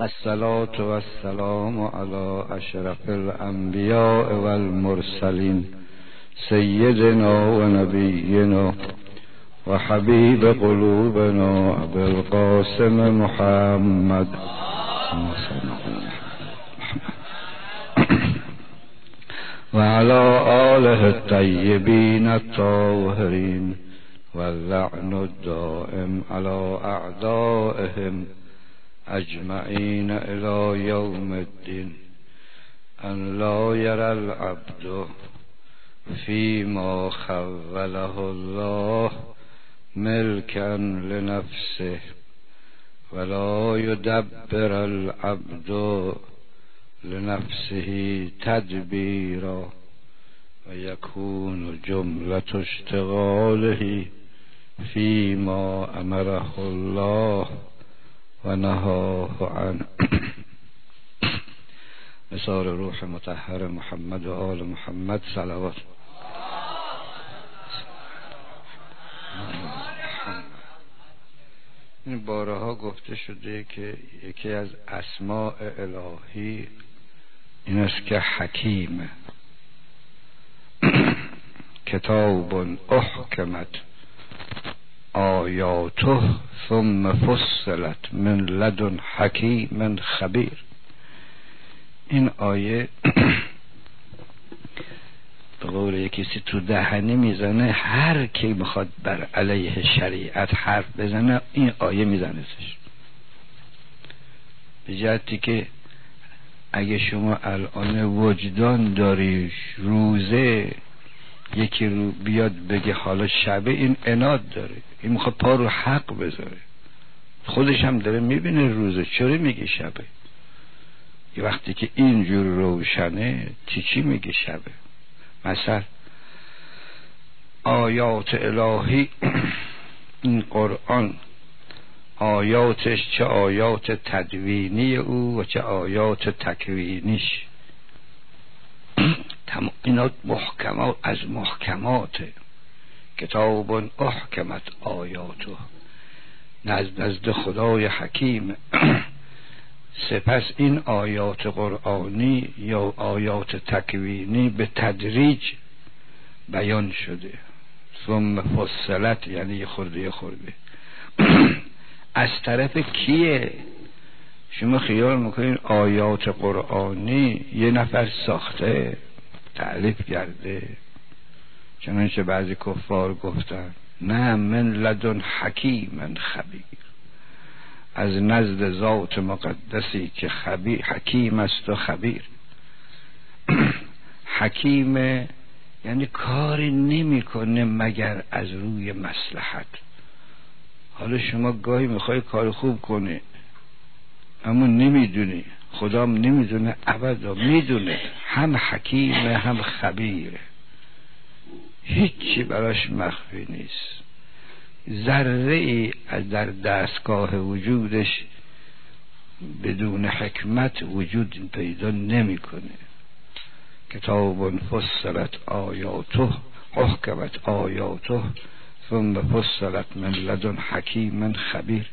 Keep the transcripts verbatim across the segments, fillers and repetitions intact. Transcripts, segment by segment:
والصلاة والسلام على اشرف الانبیاء والمرسلین سیدنا و نبینا و حبیب قلوبنا ابی القاسم محمد و علی آله الطیبین الطاهرین واللعن الدائم على اعدائهم اجمعین الى یوم الدین. ان لا یرى العبد فيما خوله الله ملكا لنفسه ولا يدبر العبد لنفسه تدبيرا ويكون جملة اشتغاله فيما أمره الله ونهاه عنه. بسار روح مطهر محمد و آل محمد صلوات. این بارها گفته شده که یکی از اسماء الهی این است که حکیم. کتاب احکمت آیاته ثم فصلت من لدن حکیم خبیر. این آیه به قول یکی سی تو دهنی میزنه، هر کی میخواد بر علیه شریعت حرف بزنه این آیه میزنهش. به جهتی که اگه شما الان وجدان داری روزه یکی رو بیاد بگه حالا شبه، این عناد داره، این میخواد پا رو حق بذاره، خودش هم داره میبینه روزه، چرا میگه شبه؟ یه وقتی که اینجور روشنه چی چی میگه شبه؟ مثلا آیات الهی این قرآن آیاتش چه آیات تدوینی او و چه آیات تکوینیش، اینا محکمات از محکمات. کتاب احکمت آیاته نزد نزد خدای حکیم. سپس این آیات قرآنی یا آیات تکوینی به تدریج بیان شده. ثم فصلت یعنی یه خورده یه خورده. از طرف کیه؟ شما خیال میکنین آیات قرآنی یه نفر ساخته تألیف کرده؟ چنانچه بعضی کفار گفتن نه، من لدن حکیم خبیر، از نزد ذات مقدسی که خبیر حکیم است و خبیر. حکیم یعنی کاری نمیکنه مگر از روی مصلحت. حالا شما گاهی میخوای کار خوب کنی اما نمیدونی، خدام نمیدونه، ابدا میدونه، هم حکیمه هم خبیره، هیچی براش مخفی نیست. ذره ای در دستگاه وجودش بدون حکمت وجود پیدا نمیکنه. کتاب فصلت آیاته احکمت آیاته ثم فصلت من لدن حکیم خبیر.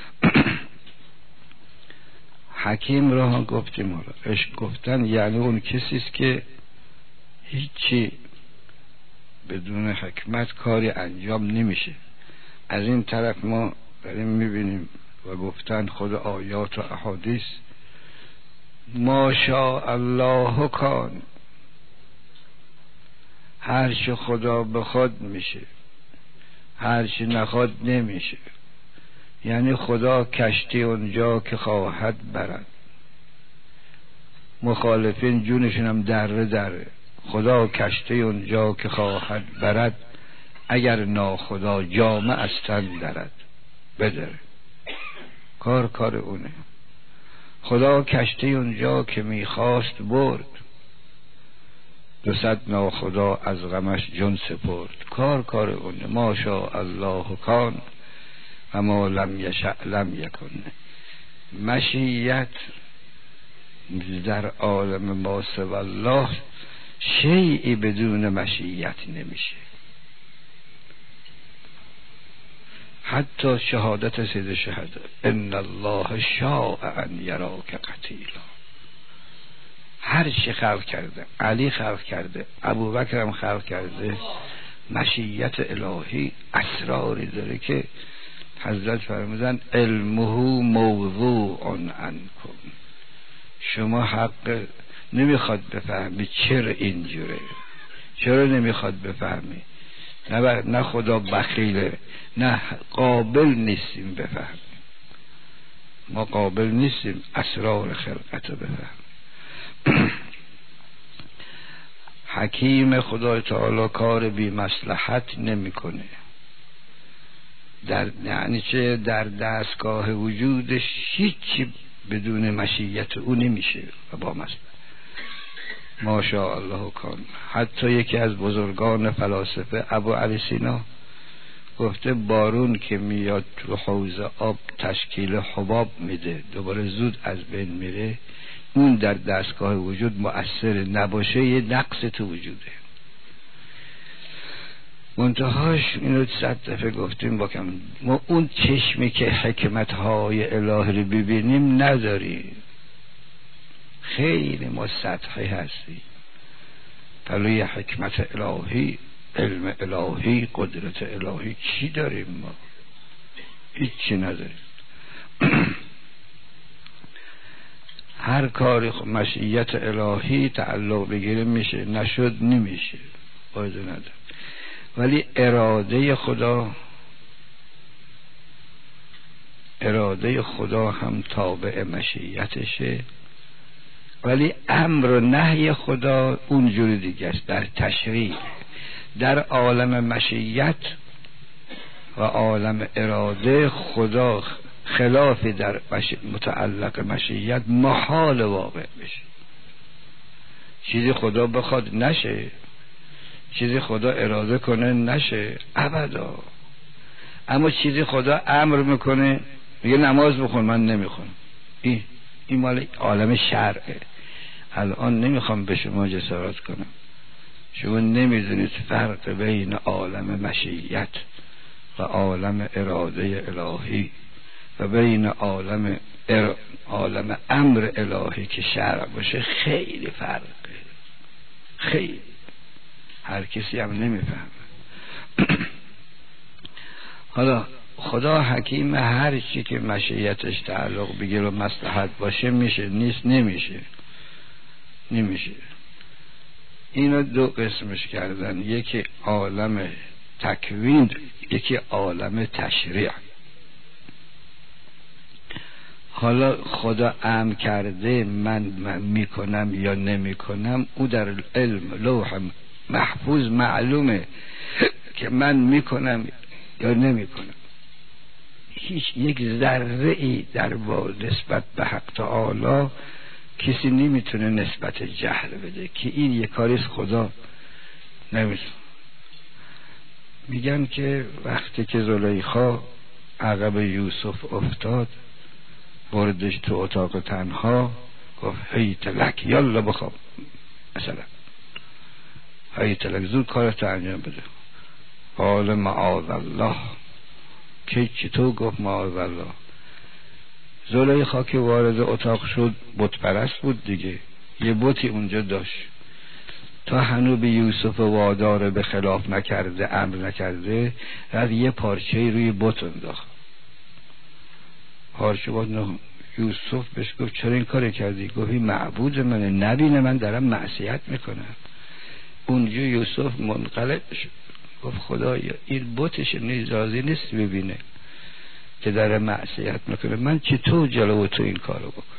حکیم را هم گفتیم، را عشق گفتن یعنی اون کسیست که هیچی بدون حکمت کاری انجام نمیشه. از این طرف ما داریم میبینیم و گفتن خود آیات و احادیث ما شاء الله کان، هر چه خدا بخواد میشه، هر چه نخواد نمیشه. یعنی خدا کشتی اونجا که خواهد برد، مخالفین جونشون هم دره دره. خدا کشتی اونجا که خواهد برد، اگر ناخدا جامه از تن درد بدره. کار کار اونه. خدا کشتی اونجا که میخواست برد، دو صد ناخدا از غمش جون سپرد. کار کار اونه. ما شاء الله کان و ما لم یشأ لم یکن. مشیت در عالم ما سوی الله شیئی بدون مشیت نمیشه. حتی شهادت سید شهدا ان الله شاء ان یراک قتیلا، هر چی خلق کرده، علی خلق کرده، ابوبکر هم خلق کرده، مشیت الهی اسراری داره که حضرت فرمودن علمه موضوع عنکم، شما حق نمیخواد بفهمی چرا اینجوره، چرا نمیخواد بفهمی، نه نه خدا بخیله، نه قابل نیستیم بفهمیم، ما قابل نیستیم اسرار خلقت رو بفهمیم. حکیم خدای تعالی کار بی مصلحت نمیکنه، در یعنی چه در دستگاه وجودش هیچی بدون مشیت او نمیشه و با مصلحت. ماشاءالله کان. حتی یکی از بزرگان فلاسفه ابو علی سینا گفته بارون که میاد تو حوض آب تشکیل حباب میده، دوباره زود از بین میره، اون در دستگاه وجود مؤثر نباشه یه نقص تو وجوده. منتهاش اینو صد دفعه گفتیم با کم، ما اون چشمی که حکمتهای الهی رو ببینیم نداریم، خیلی ما سطحی هستیم. پلوی حکمت الهی، علم الهی، قدرت الهی چی داریم؟ ما هیچی نداریم. هر کاری مشیت الهی تعلق بگیره میشه، نشد نمیشه، فایده نداره. ولی اراده خدا، اراده خدا هم تابع مشیتشه، ولی امر و نهی خدا اونجوری دیگه است، در تشریع. در عالم مشیت و عالم اراده خدا خلاف در متعلق مشیت محال واقع بشه. چیزی خدا بخواد نشه، چیزی خدا اراده کنه نشه ابدا. اما چیزی خدا امر میکنه، میگه نماز بخون، من نمیخونم، این این مال عالم شرعه. الان نمیخوام به شما جسارت کنم، شما نمیدونید فرق بین عالم مشیت و عالم اراده الهی و بین عالم ار... عالم امر الهی که شرع باشه خیلی فرقه، خیلی. هر کسی هم نمیفهمه. حالا خدا حکیم، هر چی که مشیتش تعلق بگیر و مصلحت باشه میشه، نیست نمیشه، نمیشه. اینو دو قسمش کردن، یکی عالم تکوین، یکی عالم تشریع. حالا خدا امر کرده من, من میکنم یا نمیکنم، او در علم لوح محفوظ معلومه که من میکنم یا نمیکنم. هیچ یک ذره ای در با نسبت به حق تعالی کسی نمیتونه نسبت جهل بده که این یک کاریست، خدا نمیتونه. میگن که وقتی که زلیخا عقب یوسف افتاد، بردش تو اتاق تنها، گفت هی تلک یالا بخواب، مثلا هی تلک زود کارت انجام بده. قال معاذ الله، که چطور گفت معاذ الله؟ زلیخا که وارد اتاق شد بت پرست بود دیگه، یه بتی اونجا داشت، تا هنوز به یوسف وادار به خلاف نکرده، امر نکرده، از یه پارچه روی بت انداخت. پارچه بود نه. یوسف بهش گفت چرا این کار کردی؟ گفت این معبود منه، نبینه من دارم معصیت میکنم. اونجا یوسف منقلب شد، گفت خدایا این بتش راضی نیست ببینه که داره معصیت میکنه، من چطور جلو تو این کارو بکنم؟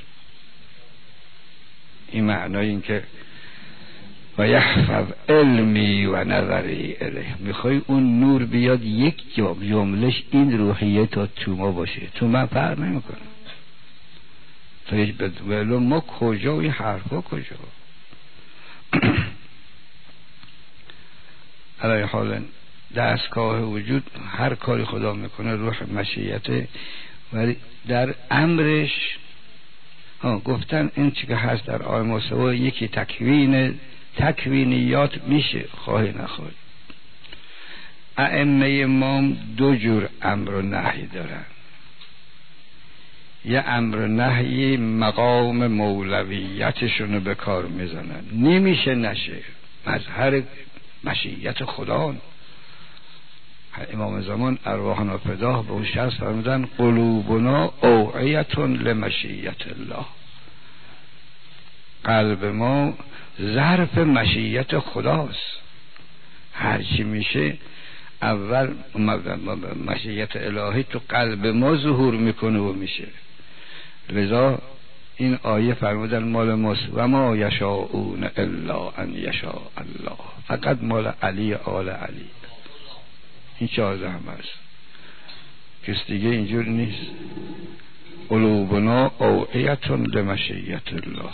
این معنای این که و یحفظ علمی و نظری الیه، میخوای اون نور بیاد یک جملش این روحیه تا تو ما باشه، تو من فرق نمیکنه. تا هیچ بدولو ما کجا و این حرفا کجا؟ علی حال دستگاه وجود هر کاری خدا میکنه روح مشیته، ولی در امرش ها گفتن این چی که هست در آیه موسوی یکی تکوین تکوینیات میشه، خواهی نخواهی. ائمه ما دو جور امر و نهی دارن. یه امر و نهی مقام مولویتشون رو به کار میزنن، نمیشه نشه، مظهر مشیت خدا. امام زمان ارواحنا فداه به اون شخص فرمودن قلوبنا اوعیتون لمشیت الله، قلب ما ظرف مشیت خداست. هرچی میشه اول مشیت الهی تو قلب ما ظهور میکنه و میشه. لذا این آیه فرمودن مال ماست و ما یشاءون الا ان یشاء الله، فقط مال علی آل علی. این چهارده هم هست، کس دیگه اینجور نیست. قلوبنا اوعیتون لمشیت الله،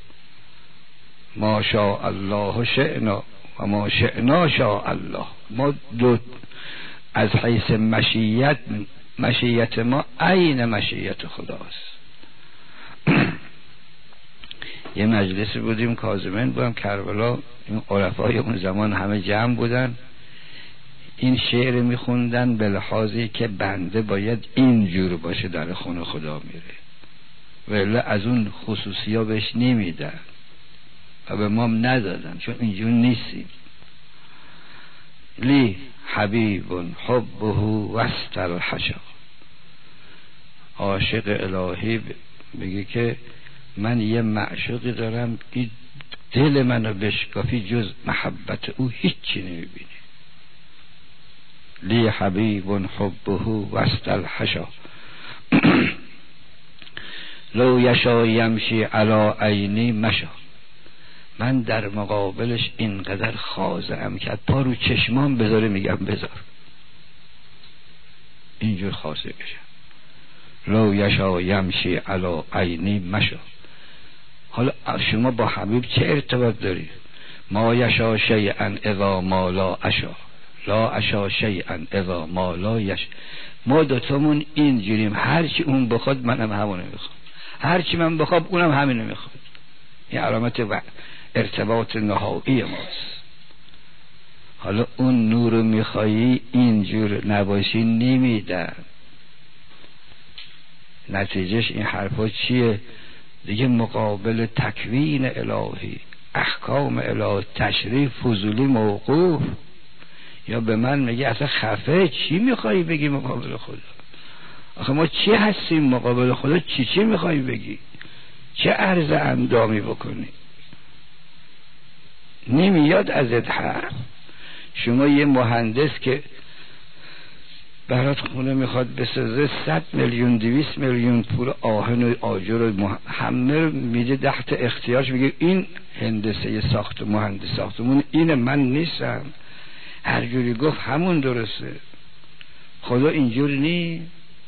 ما شاء الله شئنا و ما شئنا شاء الله. ما دو از حیث مشیت، مشیت ما عین مشیت خداست. یه مجلسی بودیم، کاظمین بودم کربلا، این عرفای اون زمان همه جمع بودن، این شعر میخوندن به لحاظی که بنده باید اینجور باشه در خونه خدا میره، ولی از اون خصوصی ها بهش نمیدن و به ما هم ندادن چون اینجور نیستیم. لی حبیب حبه وسط الحشا، عاشق الهی بگه که من یه معشوقی دارم این دل منو بشکافی جز محبت او هیچی نمیبینی. لی حبیب حبه وسط الحشا لو یشا یمشی علی عینی مشا، من در مقابلش اینقدر خاضعم که پا رو چشمام بذاره میگم بذار، اینجور خاصه بشم. لو یشا یمشی علی عینی مشا. حالا شما با حبیب چه ارتباط داری؟ ما یشا شیئا اذا ما لا اشا، لا اشا شیئا اذا ما لا یشا. ما دوتامون اینجوریم، هرچی اون بخواد منم همونه میخوام، هرچی من بخوام اونم همینو میخواد. این علامت و ارتباط نهایی ماست. حالا اون نور رو میخوایی اینجور نباشی نمیدن. نتیجهش این حرفا چیه؟ دیگه مقابل تکوین الهی، احکام الهی، تشریف فضولی موقوف. یا به من میگه اصلا خفه چی میخوایی بگی مقابل خدا؟ آخه ما چی هستیم مقابل خدا؟ چی چی میخوایی بگی؟ چه عرض اندامی بکنی؟ نمیاد ازت حرف. شما یه مهندس که برات خونه میخواد بسازه، صد میلیون دویست میلیون پول آهن و آجر و همه رو میده تحت اختیارش، میگه این هندسه ساخت مهندس ساختمون اینه، من نیستم، هر جوری گفت همون درسته. خدا اینجور نی.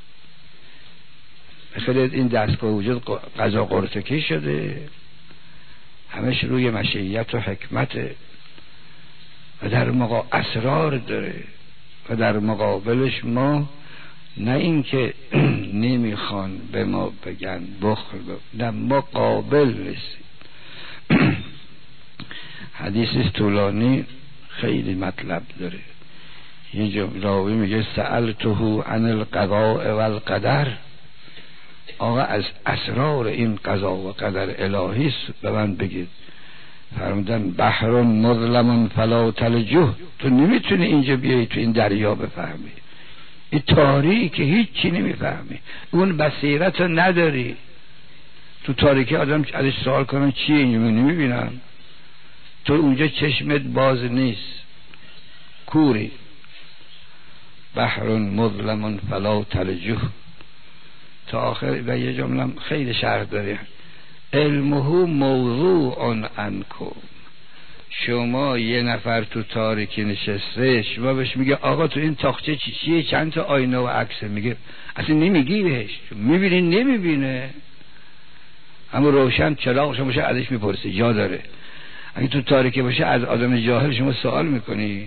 خیلی این دستگاه وجود قضا قرتکی شده، همش روی مشیت و حکمت و در مقا اسرار داره و در مقابلش ما نه اینکه نمیخوان به ما بگن بخل، نه ما قابل نیستیم. حدیث طولانی خیلی مطلب داره. یه راوی میگه سألته عن القضاء والقدر، آقا از اسرار این قضا و قدر الهی به من بگید. فرمودن بحر مظلم فلا تلجه، تو نمیتونی اینجا بیایی تو این دریا بفهمی، این تاریک هیچی نمیفهمی، اون بصیرت رو نداری. تو تاریکی آدم ازش سوال کنن چیه اینجا نمیبینم، تو اونجا چشمت باز نیست، کوری. بحر مظلم فلا تلجه تا آخر. و یه جمله خیلی شرح داره، علمه موضوع عنکم. شما یه نفر تو تاریکی نشسته، شما بهش میگه آقا تو این تاقچه چی چیه، چند تا آینه و عکسه، میگه اصلا نمیگی بهش، میبینی نمیبینه. اما روشن چراغ شما باشه ازش میپرسی جا داره. اگه تو تاریکی باشه از آدم جاهل شما سوال میکنی.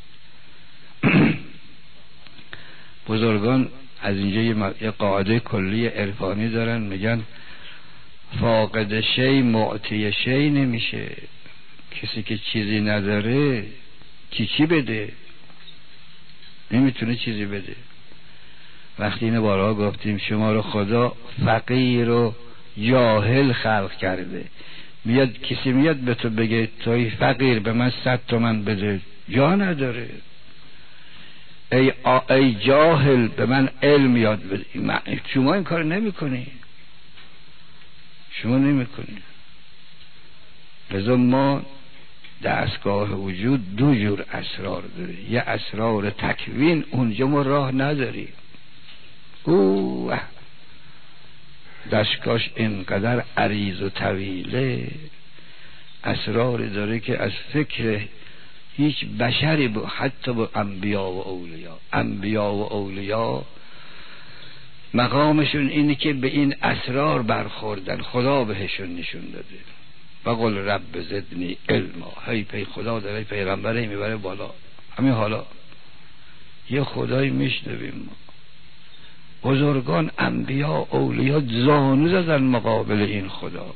بزرگان از اینجا یه قاعده کلی عرفانی دارن، میگن فاقد شی معطی شی نمیشه. کسی که چیزی نداره چی چی بده؟ نمیتونه چیزی بده. وقتی اینو بارها گفتیم شما رو خدا فقیر و جاهل خلق کرده، میاد کسی میاد به تو بگه توی فقیر به من صد تومن بده، جا نداره. ای, ای جاهل به من علم یاد بده، شما این کار نمی کنی، شما نمی کنی. لذا ما دستگاه وجود دو جور اسرار داره، یه اسرار تکوین، اونجا ما راه نداریم. اوه دستگاهش اینقدر عریض و طویله، اسرار داره که از فکر هیچ بشری با حتی با انبیا و اولیا انبیا و اولیا مقامشون اینه که به این اسرار برخوردن، خدا بهشون نشون داده. بقول رب زدنی علما، هی پی خدا داره پیغمبره میبره بالا. همین حالا یه خدایی میشنویم، بزرگان انبیا اولیا زانو زدن مقابل این خدا،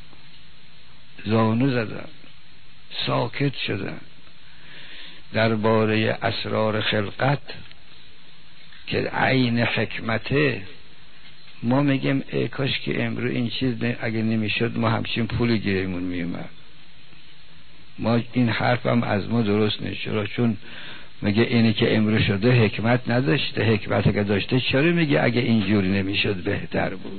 زانو زدن، ساکت شدن. درباره اسرار خلقت که عین حکمته ما میگیم ای کاش که امرو این چیز اگه نمیشد ما همچین پولی گیرمون میومد. ما این حرف هم از ما درست نیست. چرا؟ چون میگه اینی که امرو شده حکمت نداشته، حکمت که داشته چرا میگه اگه اینجوری نمیشد بهتر بود؟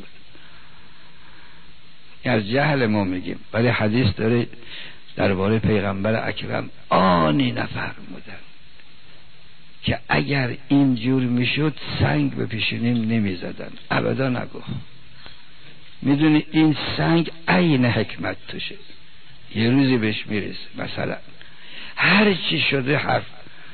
از جهل ما میگیم. ولی حدیث داره درباره پیغمبر اکرم آنی نفرمودن که اگر اینجور میشد سنگ به پیشونیم نمیزدن. ابدا نگو. میدونی این سنگ عین حکمت توشه، یه روزی بهش میرسه. مثلا هر چی شده حرف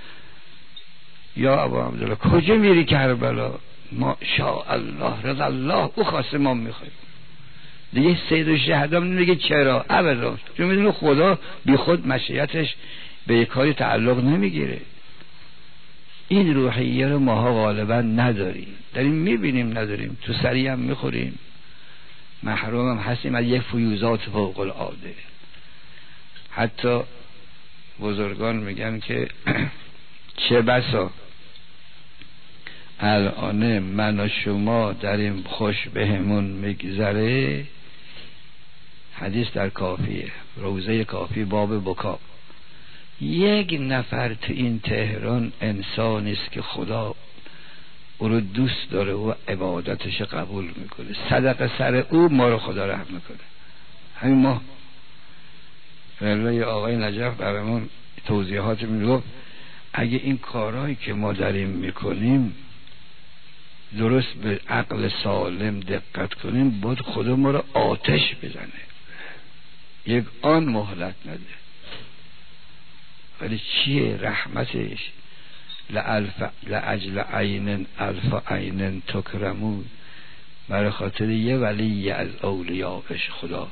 یا ابا عبدالله کجا میری کربلا؟ ما شاء الله رضا الله او خواسته ما میخوایم. دیگه سید الشهدا نمیگه چرا، ابدا، چون میدونه خدا بی خود مشیتش به یک کاری تعلق نمیگیره. این روحیه رو ماها غالبا نداریم، داریم میبینیم نداریم، تو سری هم میخوریم، محروم هم هستیم از یک فیوزات فوق العاده. حتی بزرگان میگن که چه بسا الان من و شما داریم خوش بهمون میگذره. حدیث در کافیه، روزه کافی باب بکا. یک نفر تو این تهران انسانی است که خدا او رو دوست داره و عبادتش قبول میکنه، صدقه سر او ما رو خدا رحم میکنه. همین ما رلوه آقای نجف برامون توضیحات میگفت اگه این کارهایی که ما داریم میکنیم درست به عقل سالم دقت کنیم باید خدا ما رو آتش بزنه، یک آن مهلت نده. ولی چیه رحمتش؟ لالف لاجل عین الف عین تکرمون، برای خاطر یه ولی از اولیاءش خدا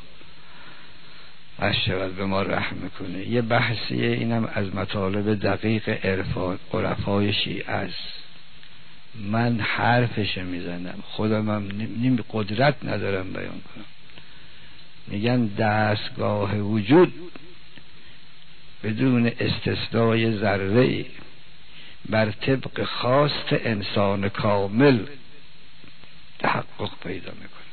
اشتغل به ما رحم کنه. یه بحثیه، اینم از مطالب دقیق عرفان عرفای شیعه است. من حرفش میزنم، خودم هم نیم قدرت ندارم بیان کنم. میگن دستگاه وجود بدون استثنای ذره‌ای بر طبق خواست انسان کامل تحقق پیدا میکنه،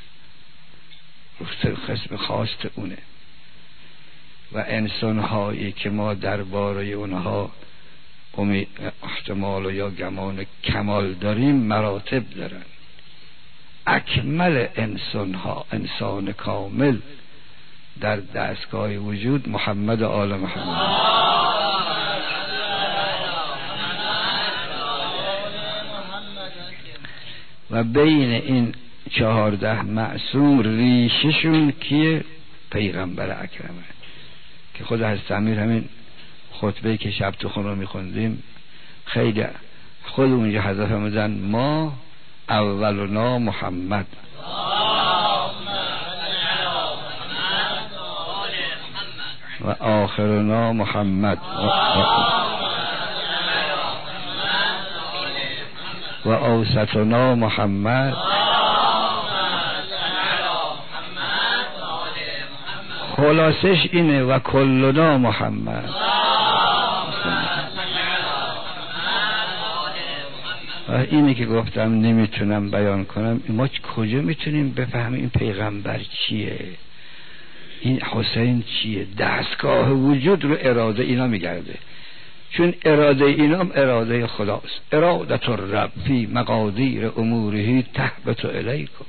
خصم خواست اونه. و انسان هایی که ما درباره اونها احتمال یا گمان کمال داریم مراتب دارن. اکمل انسان ها، انسان کامل در دستگاه وجود محمد آل محمد. و بین این چهارده معصوم ریششون کیه؟ پیغمبر اکرمه که خود حضرت امیر همین خطبه که شب تو خونه میخوندیم خیلی خود اونجا حضرت فرمودن ما اولنا محمد و آخرنا محمد و اوسطنا محمد خلاصش اینه و کلنا محمد. اینه که گفتم نمیتونم بیان کنم. ما کجا میتونیم بفهمیم این پیغمبر چیه، این حسین چیه؟ دستگاه وجود رو اراده اینا میگرده، چون اراده اینا هم اراده خداست. ارادت الرب فی مقادیر اموره تهبط الیکم.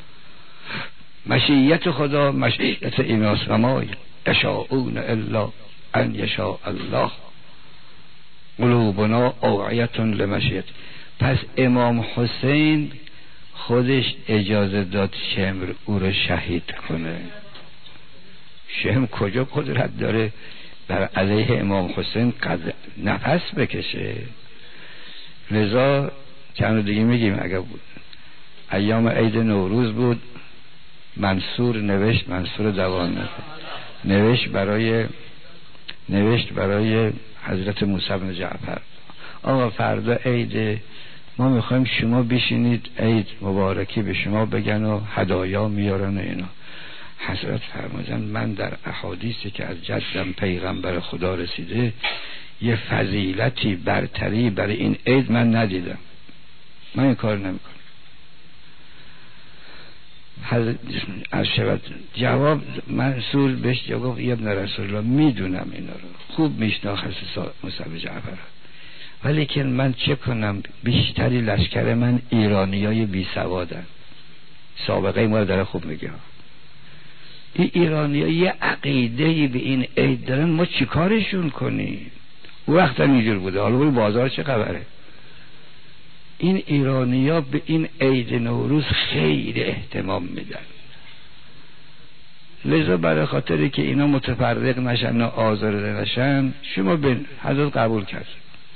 مشیت خدا مشیت ایناست. و ما یشاءون الا ان یشاء الله قلوبنا اوعیة لمشیت. پس امام حسین خودش اجازه داد شمر او رو شهید کنه. شمر کجا قدرت داره بر علیه امام حسین قد نفس بکشه؟ لذا چند دیگه میگیم اگر بود ایام عید نوروز بود، منصور نوشت، منصور دوان نوشت برای نوشت برای حضرت موسی بن جعفر، آقا فردا عید، ما میخوایم شما بشینید عید مبارکی به شما بگن و هدایا میارن و اینا. حضرت فرمودن من در احادیثی که از جدم پیغمبر خدا رسیده یه فضیلتی برتری برای این عید من ندیدم، من این کار نمیکنم. از شود جواب منصور بهش گفت ابن رسول الله میدونم اینا رو، خوب میشناخت موسی بن جعفر، ولی که من چه کنم؟ بیشتری لشکر من ایرانیای بی سوادن. سابقه ما رو داره خوب میگه. این ایرانی‌ها یه عقیده‌ای به این عید دارن، ما چیکارشون کنیم؟ اون وقت هم اینجور بوده، حالا بوی بازار چه خبره؟ این ایرانی‌ها به این عید نوروز خیلی اهتمام میدن. لذا برای خاطری که اینا متفرق نشن و آزارده نشن، شما به حضرت قبول کرد.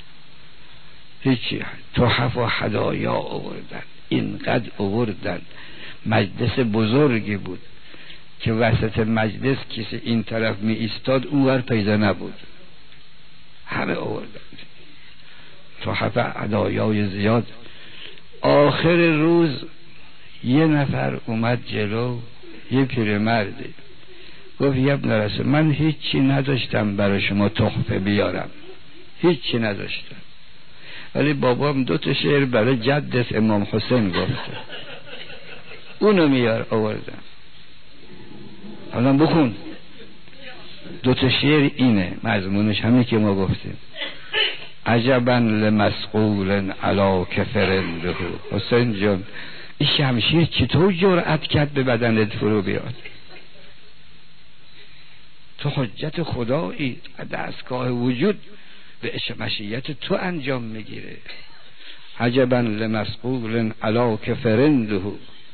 هیچی، تحف و هدایا آوردن، اینقدر آوردن. مجلس بزرگی بود که وسط مجلس کسی این طرف می ایستاد اونور پیدا نبود، همه آوردن تحف هدایای زیاد. آخر روز یه نفر اومد جلو، یه پیرمردی گفت یا ابن رسول من هیچی نداشتم برای شما تحفه بیارم، هیچی نداشتم، ولی بابام دو تا شعر برای جدت امام حسین گفته، اونو میار آوردم، حالا بخون. دو تا شعر اینه، مضمونش همین که ما گفتیم. عجبا لمسقول علا کفرنده. حسین جان این شمشیر چطور جرأت کرد به بدنت فرو بیاد؟ تو حجت خدایی، دستگاه وجود به مشیت تو انجام میگیره. عجبا لمسقول علا کفرنده.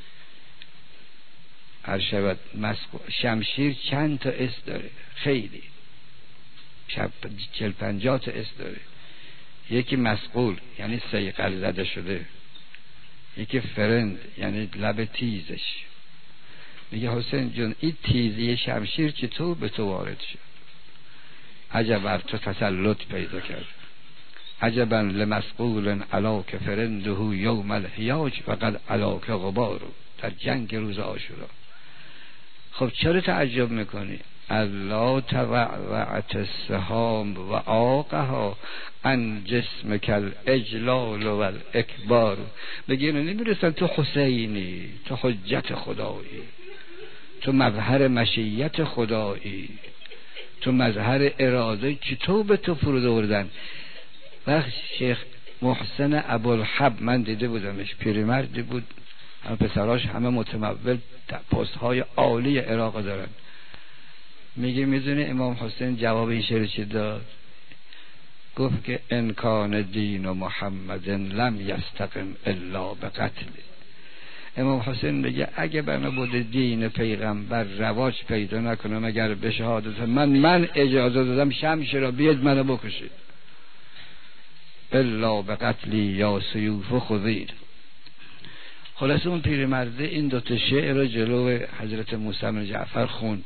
هر شود مسقول. شمشیر چند تا اس داره، خیلی شب چل پنجاه تا اس داره. یکی مسقول یعنی صیقل زده شده، یکی فرند یعنی لب تیزش. میگه حسین جون این تیزی شمشیر چطور به تو وارد شد؟ عجبا تو تسلط پیدا کرد. عجبا لمسقول علا کفرنده یوم الحیاج فقد علا که غبار. در جنگ روز عاشورا. خب چرا تعجب میکنی؟ الله توعت السهام و آقها ان جسم کل اجلال و الاکبار. بگی نمیرسن تو حسینی، تو حجت خدایی، تو مظهر مشیت خدایی، تو مظهر اراده، چطور به تو فرود آوردن؟ وقت شیخ محسن ابوالحب من دیده بودمش، پیرمردی بود، همه پسراش همه متمول پست های عالی عراق دارن. میگه میدونی امام حسین جواب این شعر چی داد؟ گفت که انکان دین و محمد لم یستقم الا بقتل. امام حسین میگه اگه بنا بوده دین پیغمبر رواج پیدا نکنه مگر به شهادت من، من اجازه دادم شمش را بیاد منو بکشید. الا بقتلی یا سیوف خذید. خلاص اون پیرمرده این دوتا شعر رو جلو حضرت موسی بن جعفر خوند.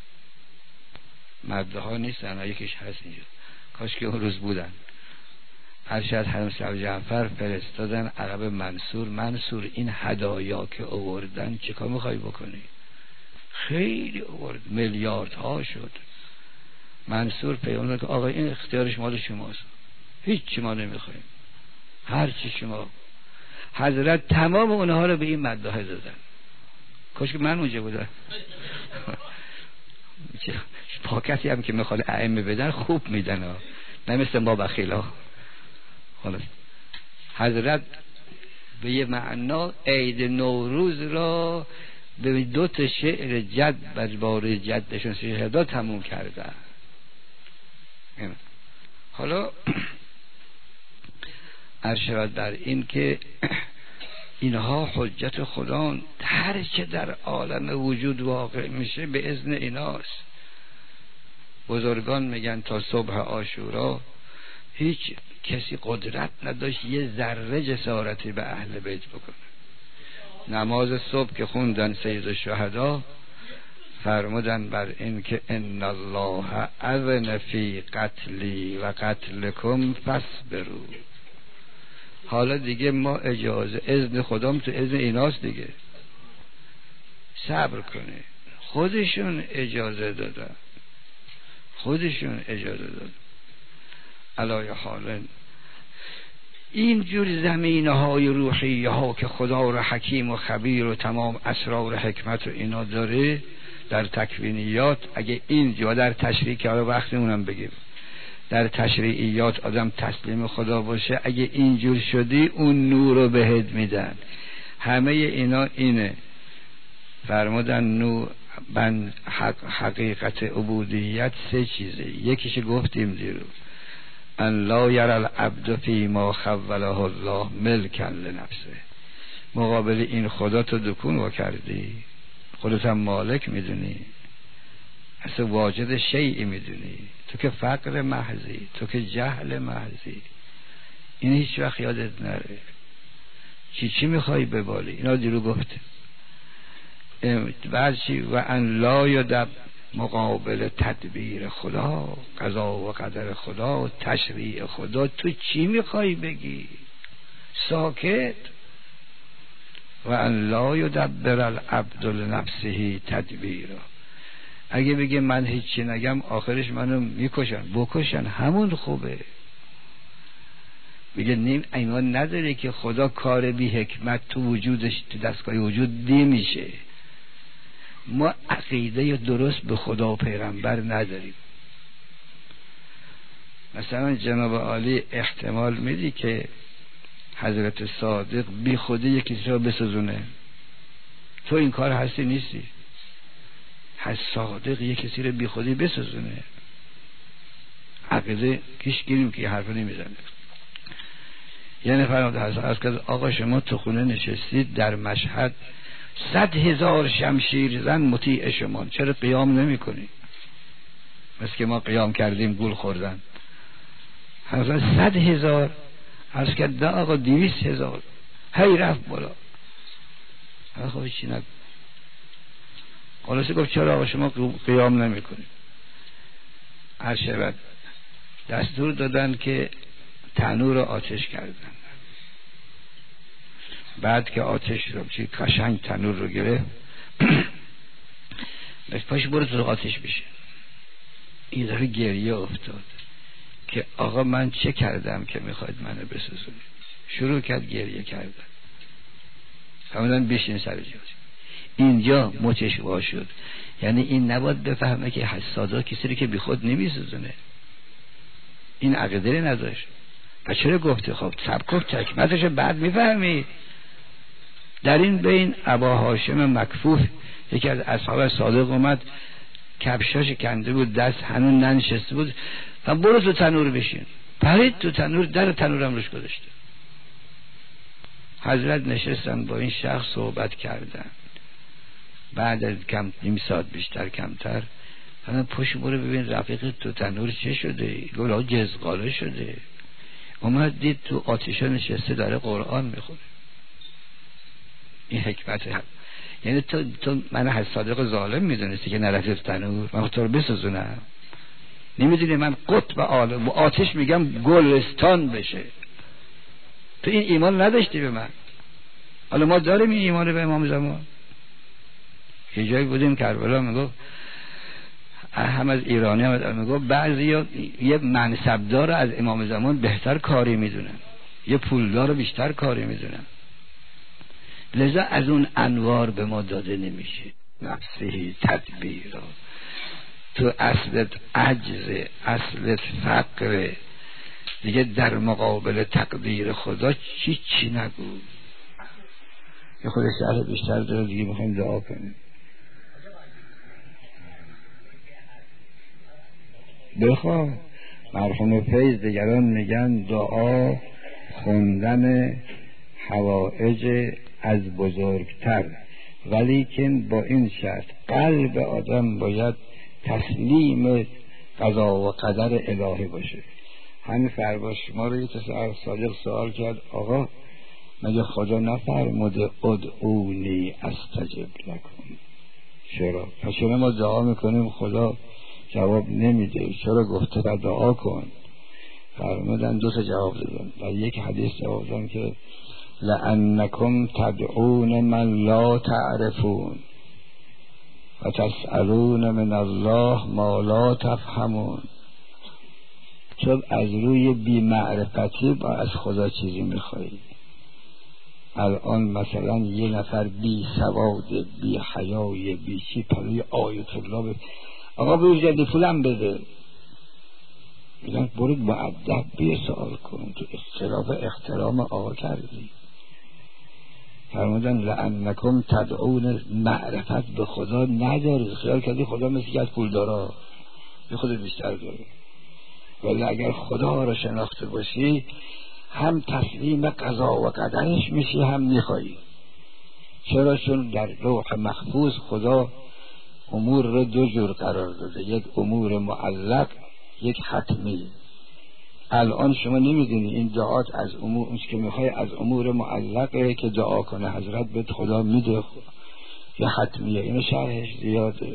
مرده ها نیستن، یکیش هست اینجا، کاش که اون روز بودن. ارشد حضرت ابو جعفر فرستادن عقب منصور. منصور این هدایا که آوردن چیکار میخوای بکنی؟ خیلی آورد، میلیارد ها شد. منصور پیغام داد که آقا این اختیارش مال شماست، هیچ چی ما نمیخوایم، هر چی شما حضرت تمام اونها رو به این مداح دادن. کاش که من اونجا بودم. پاکتی هم که میخواد ائمه بدن خوب میدن ها، نه مثل ما بخیلا. خلاص حضرت به یه معنا عید نوروز را به دو تا شعر جد بر بار جدشون شهدا تموم کردن. حالا ارشاد در این که اینها حجت خدا، هر چه در عالم وجود واقع میشه به اذن ایناست. بزرگان میگن تا صبح عاشورا هیچ کسی قدرت نداشت یه ذره جسارتی به اهل بیت بکنه. نماز صبح که خوندن سید الشهدا فرمودن بر این که ان الله اذن فی قتلی و قتلکم فاصبروا. حالا دیگه ما اجازه اذن خدام تو اذن ایناست دیگه، صبر کنه. خودشون اجازه دادن، خودشون اجازه دادن. علای حال اینجور زمینه های روحی ها که خدا را حکیم و خبیر و تمام اسرار حکمت و اینا داره در تکوینیات، اگه اینجا در تشریع که حالا وقتی اونم بگیم در تشریعیات آدم تسلیم خدا باشه، اگه اینجور شدی اون نور رو بهت میدن. همه اینا اینه فرمودن نور بند حق حقیقت عبودیت سه چیزه. یکیش گفتیم دیرو، ان لا یرى العبد فی ما خوله الله ملکا لنفسه. مقابل این خدا تو دکون وا کردی، خودت هم مالک میدونی، اصلا واجد شیئی میدونی، تو که فقر محضی، تو که جهل محضی. این هیچ وقت یادت نره. چی چی میخوای ببالی؟ اینا دیرو گفته. بعد چی؟ و ان لا یدب مقابل تدبیر خدا، قضا و قدر خدا و تشریع خدا تو چی میخوای بگی؟ ساکت. و ان لا یدبر العبد لنفسه تدبیرا. اگه بگه من هیچی نگم آخرش منو میکشن، بکشن، همون خوبه. میگه نیم ایمان نداره که خدا کار بی حکمت تو وجودش تو دستگاه وجود دی میشه. ما عقیده درست به خدا و پیغمبر نداریم. مثلا جناب عالی احتمال میدی که حضرت صادق بی خودی یکی را بسازونه؟ تو این کار هستی نیستی؟ حضرت صادق یک کسی رو بی خودی بسازونه؟ عقیده کیش گیریم که حرف نمیزنه. یعنی فرموده حضرت از که آقا شما تو خونه نشستید در مشهد، صد هزار شمشیر زن مطیع شما، چرا قیام نمی کنی؟ مثل که ما قیام کردیم گول خوردن. حضرت صد هزار از که ده آقا دیویس هزار هی رفت بالا. آقا چی نکن؟ خلاصه گفت چرا آقا شما قیام نمی کنی؟ هر شبت دستور دادن که تنور رو آتش کردن. بعد که آتش رو چی قشنگ تنور رو گرفت بس پاش برو تو آتش بشه. این داره گریه افتاد که آقا من چه کردم که میخواید منو بسوزونید؟ شروع کرد گریه کردن. فرمودن بشین سر جاش. اینجا مچش وا شد. یعنی این نباید بفهمه که حسادا کسی که بی خود نمیسوزونه. این عقیده نداشت. و چرا گفته؟ خب سب گفت حکمتش بعد میفهمی. در این بین ابا هاشم مکفوف یکی از اصحاب صادق اومد، کفشاش کنده بود، دست هنون ننشسته بود و برو تو تنور بشین. پرید تو تنور، در تنورم روش گذاشته. حضرت نشستن با این شخص صحبت کردن. بعد از کم نیم ساعت بیشتر کمتر فرمود پشت برو ببین رفیق تو تنور چه شده؟ گفت جزغاله شده. اومد دید تو آتیشا نشسته داره قرآن میخونه. این حکمت هم. یعنی تو, تو من از صادق ظالم میدونستی که نرفتی تو تنور، من تو رو بسازونم؟ نمیدونی من قطب عالم و آتش میگم گلستان بشه. تو این ایمان نداشتی به من. حالا ما داریم این ایمان به امام زمان. یه جایی بودیم کربلا میگو هم از ایرانی هم از میگو بعضی ها یه منصبدار از امام زمان بهتر کاری میدونن، یه پولدار بیشتر کاری میدونن. لذا از اون انوار به ما داده نمیشه. نفسهی تدبیرا، تو اصلت عجز، اصلت فقر، دیگه در مقابل تقدیر خدا چی چی نگو. یه خود شرح بیشتر داره دیگه، میخوایم دعا کنیم. بخواه مرحوم فیض دیگران میگن دعا خوندن حوائج از بزرگتر، ولی که با این شرط قلب آدم باید تسلیم قضا و قدر الهی باشه. همین فرباش ما رو یه کسی از صادق سوال کرد، آقا مگه خدا نفرموده ادعونی استجب لکم؟ چرا؟ پس چرا ما دعا میکنیم خدا جواب نمیده؟ چرا گفته و دعا کن؟ فرمودن دو تا جواب دادن. در یک حدیث جواب دادن که لأنکم تدعون من لا تعرفون و تسألون من الله ما لا تفهمون. چون از روی بی معرفتی با از خدا چیزی میخواهید. الان مثلا یه نفر بی سواد، بی حیای، بی چی پروی آیت الله ب... آقا بروز جدی پولم بده، میگن برو مؤدب بی سوال کن، تو اختلاف احترام آقا کردی. فرمودن لأنکم تدعون، معرفت به خدا نداری، خیال کردی خدا مثل که از پول دارا یه خود بیشتر داره. ولی اگر خدا را شناخته باشی هم تسلیم قضا و قدرش میشی، هم میخوایی. چرا؟ چون در لوح محفوظ خدا امور را دو جور قرار داده، یک امور معلق، یک حتمی. الان شما نمیدونی این دعات از امور، اون که میخوای از امور معلقه که دعا کنه حضرت بهت خدا میده، یا حتمیه. اینو شرحش زیاده.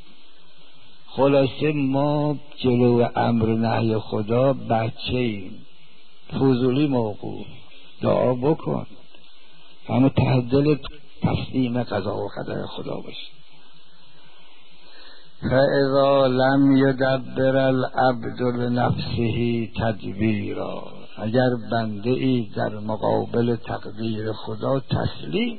خلاصه ما جلو امر نهی خدا بچه ایم، فضولی موقوف. دعا بکن، همه ته دلت تسلیم قضا و قدر خدا باشه. فاذا لم یدبر العبد لنفسه تدبیرا، اگر بنده ای در مقابل تقدیر خدا تسلیم.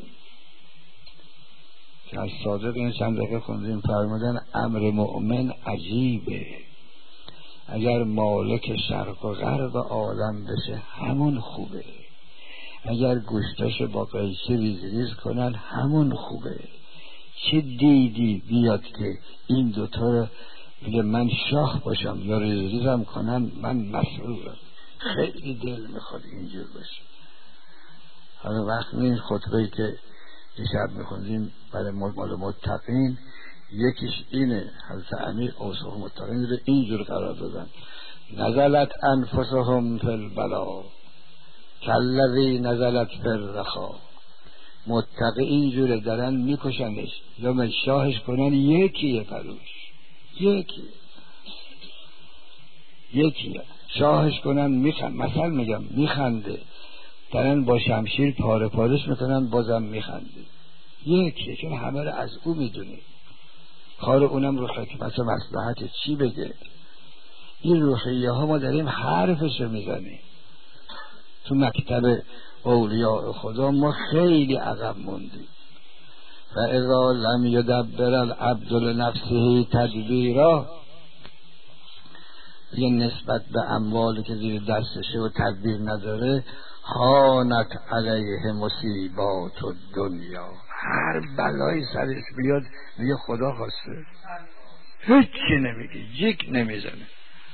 که از صادق این چند دقیقه خوندیم فرمودن امر مؤمن عجیبه، اگر مالک شرق و غرب عالم بشه همون خوبه، اگر گوشتش با قیچی ریز ریز کنن همون خوبه. چه دیدی بیاد که این دوتا رو بگه من شاه باشم یا ریز ریزم کنن من مسئولم؟ خیلی دل میخواد اینجور باشه. حالا وقت این خطبه‌ای که دیشب میخوندیم برای مال متقین یکیش اینه، حضرت امیر اوصاف متقین رو اینجور قرار دادن: نزلت انفسهم فی البلا کالذی نزلت فی الرخا. متقی اینجوره دارن میکشنش یا من شاهش کنن، یکیه پروش، یکی یکیه شاهش کنن میخند، مثلا میگم میخنده، دارن با شمشیر پاره پارش میکنن بازم میخنده، یکیه. چون همه رو از او میدونه، کار اونم رو حکمت و مصلحت چی بگه. این روحیه ها ما داریم حرفش رو میزنیم. تو مکتب اولیاء خدا ما خیلی عقب موندیم. و اذا لم یدبر العبد لنفسه تدبیرا، یه نسبت به اموالی که زیر دستشه و تدبیر نداره، هانت علیه مصیبات و دنیا، هر بلایی سرش بیاد میگه خدا خواسته، هیچی نمیگه، جیک نمیزنه،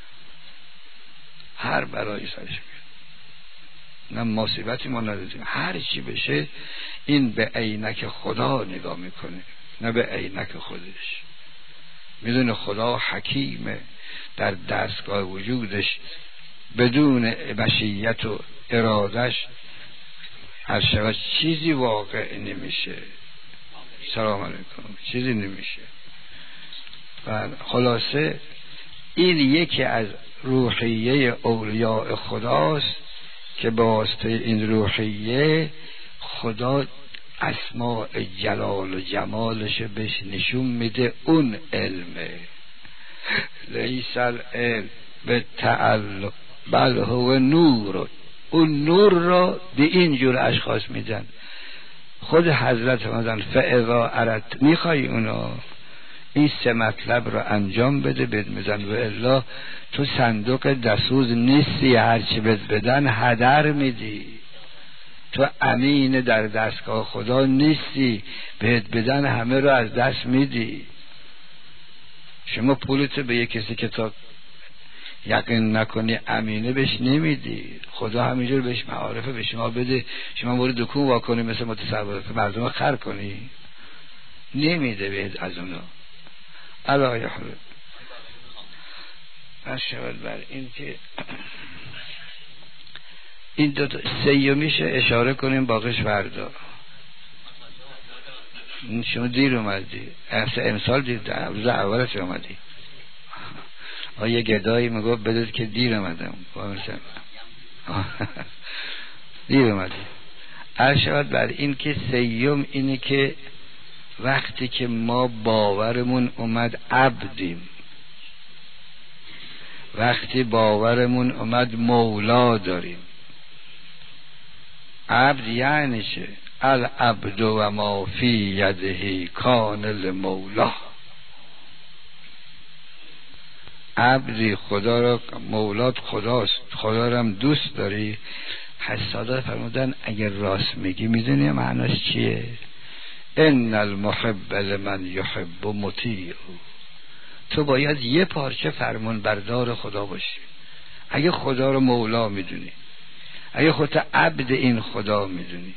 هر بلایی سرش بیاد. نه مصیبتی ما نداریم، هر چی بشه این به عینک خدا نگاه میکنه نه به عینک خودش. میدونه خدا حکیمه، در دستگاه وجودش بدون بشیت و ارادش هر شود چیزی واقع نمیشه. سلام علیکم، چیزی نمیشه. و خلاصه این یکی از روحیه اولیاء خداست که به واسطه این روحیه خدا اسماء جلال و جمالش بهش نشون میده. اون علمه، لیس العلم به تعلق بل هو نور. اون نور را به این جور اشخاص میدن. خود حضرت مثلا فاذا اردت میخوای اونا این سه مطلب رو انجام بده بد میزن و الا تو صندوق دسوز نیستی، هرچی بد بدن هدر میدی. تو امین در دستگاه خدا نیستی، بهت بدن همه رو از دست میدی. شما پولتو به یک کسی که تا یقین نکنی امینه بهش نمیدی. خدا همینجور بهش معارفه به شما بده، شما برو دکون واکنی مثل متصوف مردم خر کنی، نمیده بهت از اونا. علا یحرم نشود بر این که این دو تا سیومیشه اشاره کنیم باقیش فردا. شما دیر اومدی، امسال دیر روز اولش اومدی. آیه گدایی میگفت بدید که دیر اومدم دیر اومدی. عرض شود بر این که سیوم اینه که وقتی که ما باورمون اومد عبدیم، وقتی باورمون اومد مولا داریم. عبد یعنی چه؟ العبد و ما فی یده کان لمولا. عبدی خدا را، مولات خداست، خدا را هم دوست داری. حسادت فرمودن اگر راست میگی میدونی معناش چیه؟ ان المحب لمن یحب مطیع. تو باید یه پارچه فرمان بردار خدا باشی. اگه خدا رو مولا میدونی، اگه خودت عبد این خدا میدونی.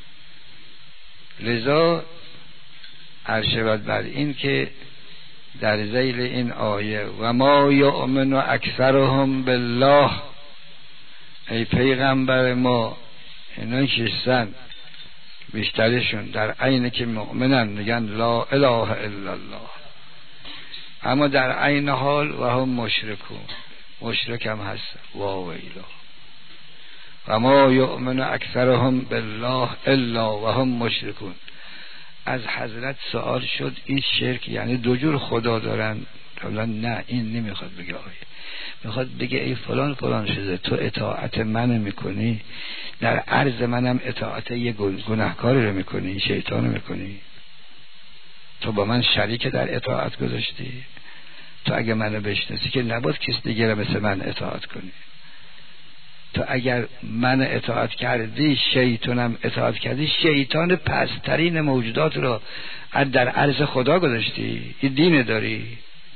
لذا عرشبت بر این که در ذیل این آیه و ما یؤمن اکثرهم بالله، ای پیغمبر ما اینا کیستن؟ بیشترشون در عین که مؤمنن میگن لا اله الا الله، اما در عین حال و هم مشرکون، مشرک هم هست. وا ویلا. و ما یؤمن اکثرهم بالله الا و هم مشرکون. از حضرت سوال شد این شرک یعنی دو جور خدا دارن؟ نه، این نمیخواد بگه آیه، میخواد بگه ای فلان فلان شده تو اطاعت منو میکنی، در عرض منم اطاعت یه گناهکاری رو میکنی، شیطان رو میکنی. تو با من شریک در اطاعت گذاشتی. تو اگه منو بشناسی که نباید کس دیگه رو مثل من اطاعت کنی. تو اگر من اطاعت کردی شیطانم اطاعت کردی، شیطان پسترین موجودات رو در عرض خدا گذاشتی. این دین داری؟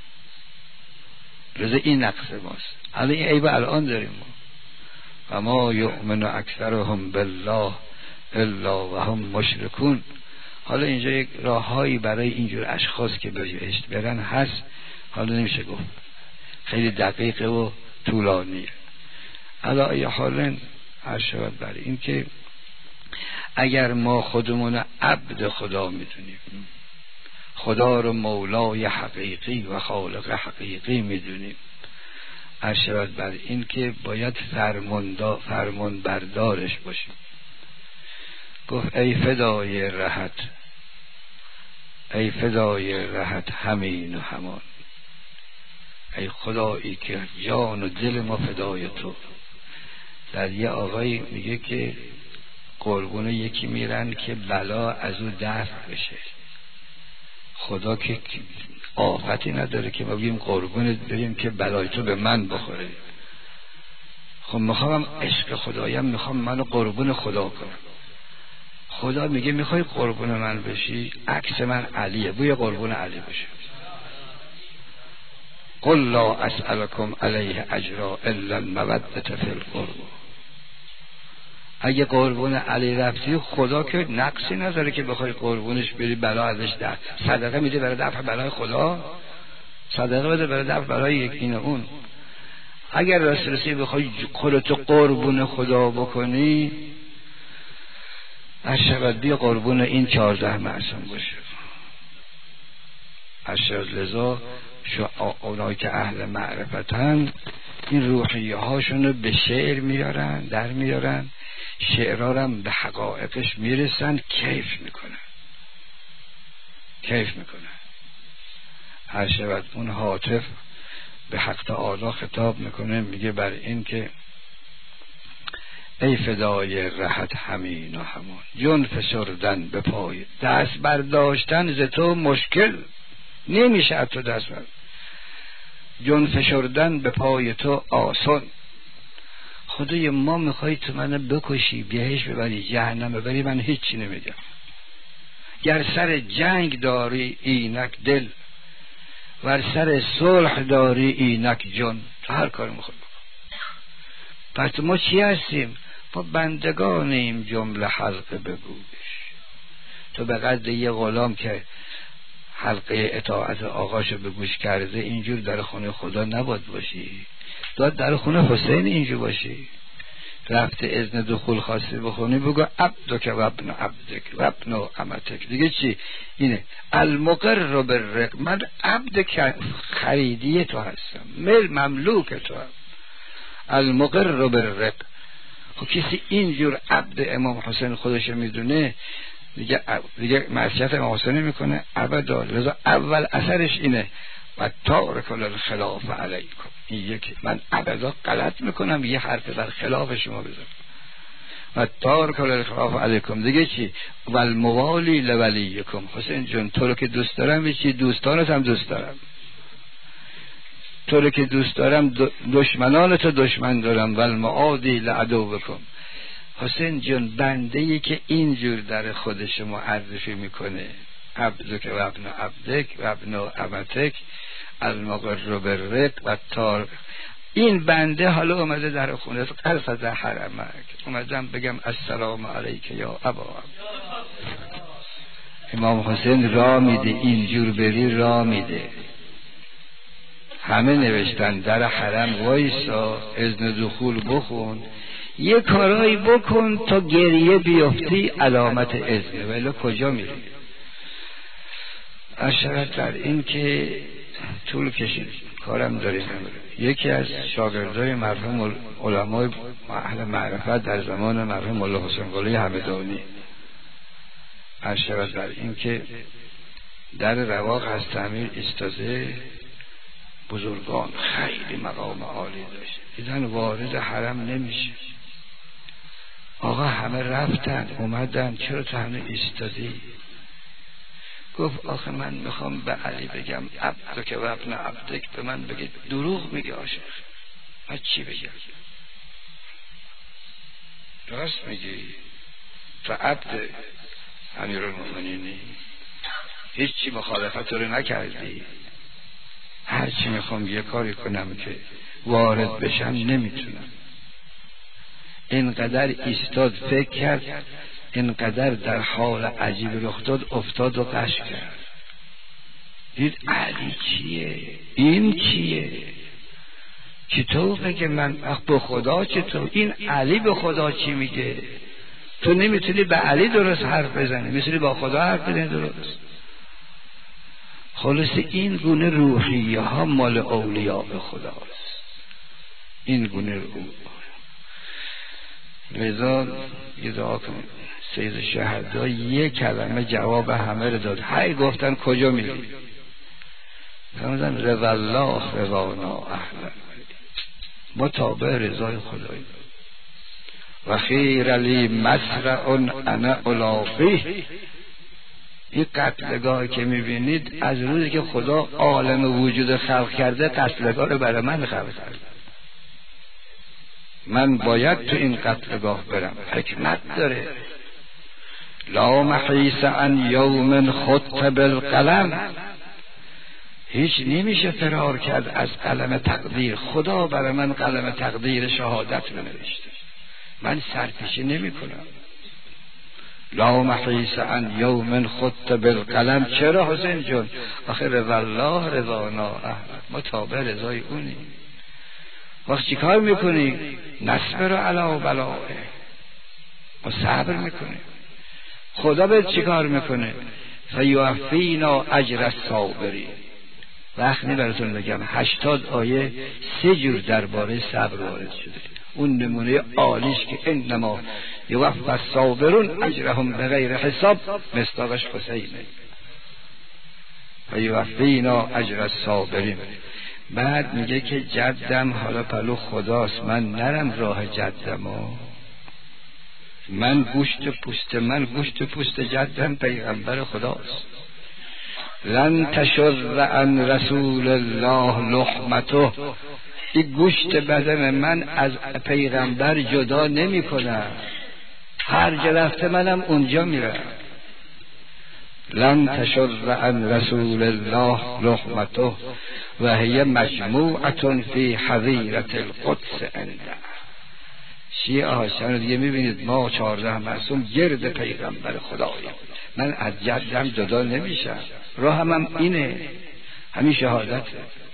رضا این نقص ماست. حالا این عیب الان داریم ما. و ما یؤمن اکثرهم بالله الا و هم مشرکون. حالا اینجا یک راههایی برای اینجور اشخاص که به بهشت برن هست، حالا نمیشه گفت، خیلی دقیقه و طولانیه. حالا ای حالا عرشبت بر این که اگر ما خودمون عبد خدا میدونیم، خدا رو مولای حقیقی و خالق حقیقی میدونیم، عرشبت بر این که باید فرمان, فرمان بردارش باشیم. گفت ای فدای رهت، ای فدای رهت همین و همان. ای خدایی که جان و دل ما فدای تو. در یه آقایی میگه که قربون یکی میرن که بلا از او دفع بشه. خدا که آفتی نداره که ما بگیم قربونت بریم که بلای تو به من بخوره. خب میخوام عشق خدایم، میخوام منو قربون خدا کنم. خدا میگه میخوای قربون من بشی؟ عکس من علیه، بوی قربون علی بشه. قل لا اسألكم علیه اجرا الا المودة فی القربى. اگه قربون علی رفتی خدا که نقصی نداره که بخوای قربونش بری بلا ازش در صدقه میده برای دفع بلای خدا، صدقه بده برای دفع بلای یک این اون. اگر راست رسی بخوای خودتو قربون خدا بکنی، اشهد بی قربون این چهارده معصوم باشه. اشهد لذا اونایی که اهل معرفتن این روحیه هاشون رو به شعر میارن، در میارن، شعرارم به حقایقش میرسن، کیف میکنن کیف میکنن هر شود اون هاتف به حق تعالی خطاب میکنه، میگه بر این که ای فدای رهت همین و همان، جون فشردن به پای، دست برداشتن ز تو مشکل نمیشه. از تو دست برداشتن، جون فشردن به پای تو آسان. خدای ما میخوای تو منو بکشی، بهش ببری، جهنم ببری، من هیچی نمیگم. گر سر جنگ داری اینک دل، ور سر صلح داری اینک جون. تو هر کاری میخوای بکن. پس ما چی هستیم؟ ما بندگانیم جمله حلقه بگوش. تو به قدر یه غلام که حلقه اطاعت آقاشو به گوش کرده اینجور در خونه خدا نباید باشی. داد در خونه حسین اینجور باشی. رفته اذن دخول خواسته بخونی بگو عبدک و ابن عبدک و ابن امتک. دیگه چی؟ اینه المقر بالرق، من عبد خریدی تو هستم، مل مملوک تو هم. المقر بالرق. خب کسی اینجور عبد امام حسین خودش میدونه دیگه دیگه معصیت امام حسین میکنه ابدا. لذا اول اثرش اینه و تارک الخلاف علیکم. این یکی، من ابدا غلط میکنم یه حرف در خلاف شما بزنم. و تارک الخلاف علیکم. دیگه چی؟ و الموالی لولیکم. حسین جون تو رو که دوست دارم، چی دوستانت هم دوست دارم. تو رو که دوست دارم دشمنانت دشمن دارم. و المعادی لعدوکم. حسین جون بنده ای که اینجور در خودش معرفی میکنه عبدک و ابن عبدک و ابن امتک المقر بالرق و تار، این بنده حالا اومده در خونه قرص در حرمک، اومدم بگم السلام علیک یا ابا. امام حسین را میده، اینجور بری را میده. همه نوشتن در حرم وایسا، اذن دخول بخون، یه کارایی بکن تا گریه بیفتی علامت اذن، ولی کجا میری؟ اشرت در این که طول کشید کارم داریم. یکی از شاگردای مرحوم علمای اهل معرفت در زمان مرحوم مولا حسین قلی همدانی، اشرت در این که در رواق از تعمیر ایستاده، بزرگان خیلی مقام عالی داشت، دیدن وارد حرم نمیشه. آقا همه رفتن اومدن، چرا تو همه ایستادی؟ گفت آخه من میخوام به علی بگم عبدک و ابن عبدک، به من بگید دروغ میگه عاشق. من چی بگم؟ راست میگی؟ تو عبد امیرالمومنینی، هیچی مخالفت رو نکردی. هرچی میخوام یه کاری کنم که وارد بشم نمیتونم. اینقدر ایستاد فکر کرد، اینقدر در حال عجیب رخ داد، افتاد و قش کرد. دید علی چیه؟ این چیه؟ چطور بگه من به خدا چطور؟ این علی به خدا چی میگه؟ تو نمیتونی به علی درست حرف بزنی، میتونی با خدا حرف بزنی درست. خلاص این گونه روحیه ها مال اولیاء به خداست. این گونه روح. لذا یه دعا کنیم سید شهدا یک کلمه جواب همه رو داد. هی گفتن کجا میری؟ فرمودن رضا الله رضانا اهلا، ما تابع رضای خدایی. و خیر علی مسرع انا الافیه. این قتلگاه که میبینید از روزی که خدا عالم وجود خلق کرده، قتلگاه رو برای من خلق کرده. من باید تو این قتلگاه برم، حکمت داره. لا محیص عن یوم خط بالقلم. هیچ نمیشه فرار کرد از قلم تقدیر. خدا برای من قلم تقدیر شهادت رو نوشته، من سرپیچی نمی کنم. لا محیص عن یوم خط بالقلم. چرا حسین جون؟ آخه رضا الله رضانا احمد، ما تابع رضای اونی. وقت چی کار میکنی؟ نصبر علی بلائه، ما صبر میکنیم. خدا به چی کار میکنه؟ فیوفینا اجر الصابرین. وقتی براتون بگم هشتاد آیه سه جور درباره صبر وارد شده. اون نمونه عالیش که انما یوفی الصابرون اجرهم بغیر حساب، مصداقش حسینه. فیوفینا اجر الصابرین. بعد میگه که جدم حالا پلو خداست، من نرم راه جدم ها. من گوشت پوست من گوشت پوست جدم پیغمبر خداست. لن تشر عن رسول الله لحمته، این گوشت بدن من از پیغمبر جدا نمی کنه، هر جا رفته منم اونجا میرم. لن تشر عن رسول الله لحمته و هی مجموعة فی حظیرة القدس عنده. شیعه هاشتن دیگه میبینید ما چهارده معصوم گرد پیغمبر خداییم، من از جدم جدا نمیشم، راهم هم اینه، همین شهادته.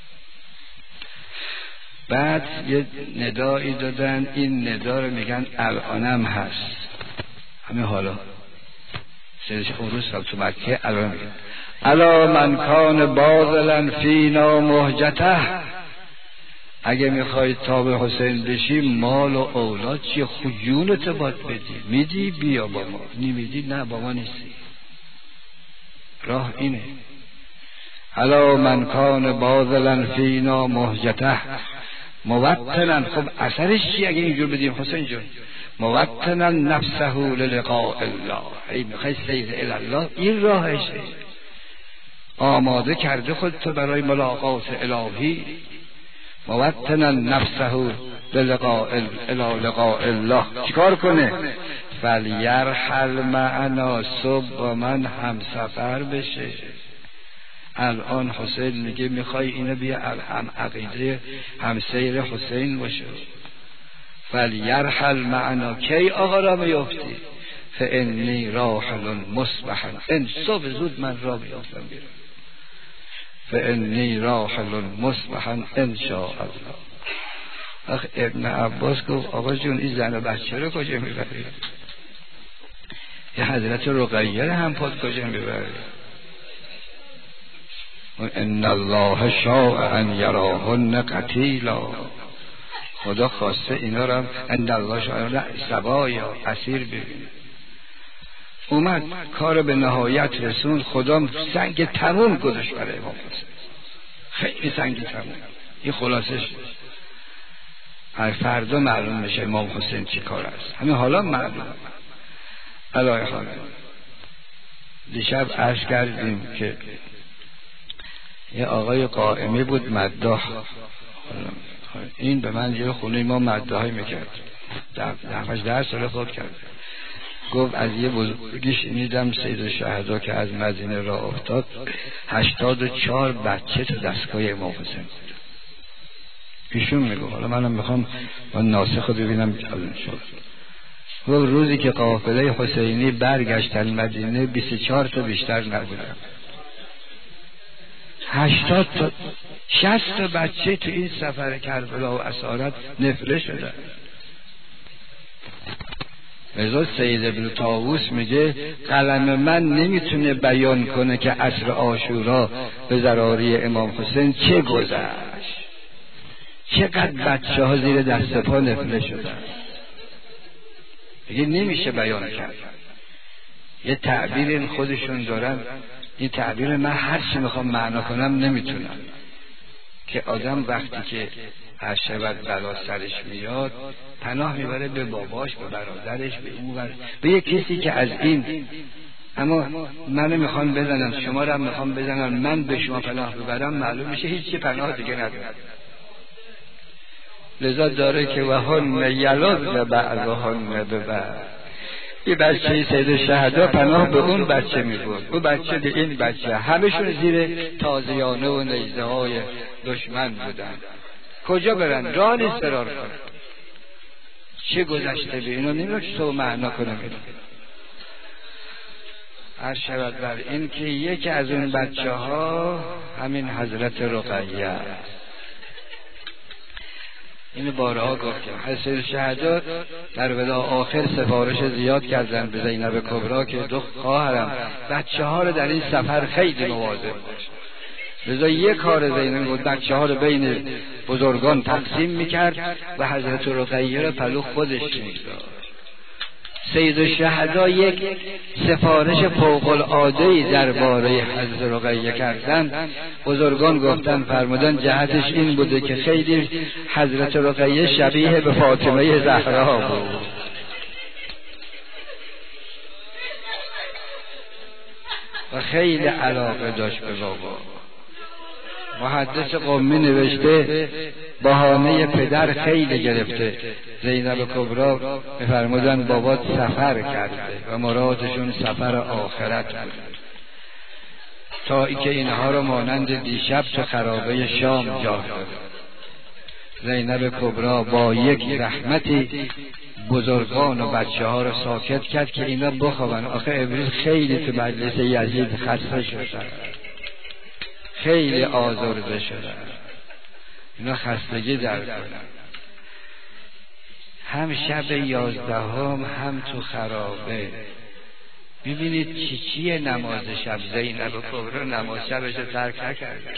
بعد یه ندایی دادن، این ندا رو میگن الانم هست، همین حالا سیدش خروس هم تو مکه الان میگن الا من کان باذلا فینا مهجته. اگه میخواید تابع حسین بشی مال و اولاد چیه، خجونت باید بدی، میدی بیا با ما، نمیدی نه با ما نیستی. راه اینه. الا من کان باذلا فینا مهجته موطنا. خب اثرش چی اگه اینجور بدیم حسین جون؟ موطنا نفسه للقاء الله. ای میخوای سیر الله، این راهشه، آماده کرده خودتو برای ملاقات الهی. موطنا نفسه للقاء لقاء الله. چیکار کنه؟ فلیرحل معنا، صبح با من همسفر بشه. الان حسین میگه میخوای اینو بیا هم عقیده همسیر حسین باشه. فلیرحل معنا، کی آقا را میفتی؟ فانی راحل مصبحا، ان صبح زود من را میافتم بیرون. فانی راحل مصبحا ان شاء الله. اخ ابن عباس گفت آقا جون این زن و بچه رو کجا میبری؟ یه حضرت رقیه هم پاد کجا میبری؟ ان الله شاء ان یراهن قتیلا. خدا خواسته اینا رو هم ان الله شاء سبایا اسیر ببینه. اومد کار به نهایت رسون، خدا سنگ تموم گذاشت برای امام حسین، خیلی سنگ تموم. این خلاصش هر فردا معلوم میشه امام حسین چی کار است، همین حالا معلوم. الهی خانه دیشب عرض کردیم که یه آقای قائمی بود مداح، این به من یه خونه ما مداحی میکرد، دفعش در سال خود کرد. گفت از یه بزرگی شنیدم سید شهدا که از مدینه را افتاد هشتاد و چهار بچه تو دستگاه امام حسین بود. ایشون میگو، حالا منم میخوام با ناسخ رو ببینم جلون شد. و روزی که قافله حسینی برگشتن مدینه بیست و چهار تا بیشتر نبودن، هشتاد تا شصت تا بچه تو این سفر کربلا و اسارت نفله شدن. رضا سید ابن طاووس میگه قلم من نمیتونه بیان کنه که عصر عاشورا به ضراری امام حسین چه گذشت، چقدر بچه ها زیر دست پا نفله شدن. میگه نمیشه بیان کرد. یه تعبیر خودشون دارن، این تعبیر من هر چی میخوام معنا کنم نمیتونم. که آدم وقتی که هر شود بلا سرش میاد پناه میبره به باباش، به برادرش، به اون، به یه کسی که از این. اما منو میخوان بزنن، شما رو هم میخوان بزنن، من به شما پناه ببرم، معلوم میشه هیچ پناه دیگه ندارم. لذا داره که وهن یلذ بعضهن ببعض. این بچه سید شهدا پناه به اون بچه میبرد، اون بچه به این بچه، همشون زیر تازیانه و نیزه های دشمن بودن. کجا برن؟ راه نیست فرار کنن. چه گذشته به اینو نمیشه تو معنا کنم. هر شود بر این که یکی از اون بچه ها همین حضرت رقیه است. اینو بارها گفتیم. حسین شهدا در ودا آخر سفارش زیاد کردن به زینب کبرا که دو خواهرم بچه ها رو در این سفر خیلی مواظب باش. لذا یک کار زینب بود بچه ها رو بین بزرگان تقسیم میکرد و حضرت رقیه رو پلو خودش میگذاشت. سید الشهدا یک سفارش فوق العاده درباره حضرت رقیه کردن. بزرگان گفتن فرمودن جهتش این بوده که خیلی حضرت رقیه شبیه به فاطمه زهرا بود. خیلی علاقه داشت به بابا. محدث قمی نوشته بهانه پدر خیلی گرفته. زینب کبری می‌فرمودن بابا سفر کرده و مرادشون سفر آخرت بود، تا ای که اینها رو مانند دیشب تو خرابه شام جا داد. زینب کبری با یک رحمتی بزرگان و بچه ها رو ساکت کرد که اینا بخوابن. آخه امروز خیلی تو مجلس یزید خسته شدن، خیلی آزرده شدن، اینا خستگی در کنن. هم شب یازدهم هم تو خرابه. ببینید چی چیه نماز شب. زینب کبری نماز شبش رو ترک نکرده.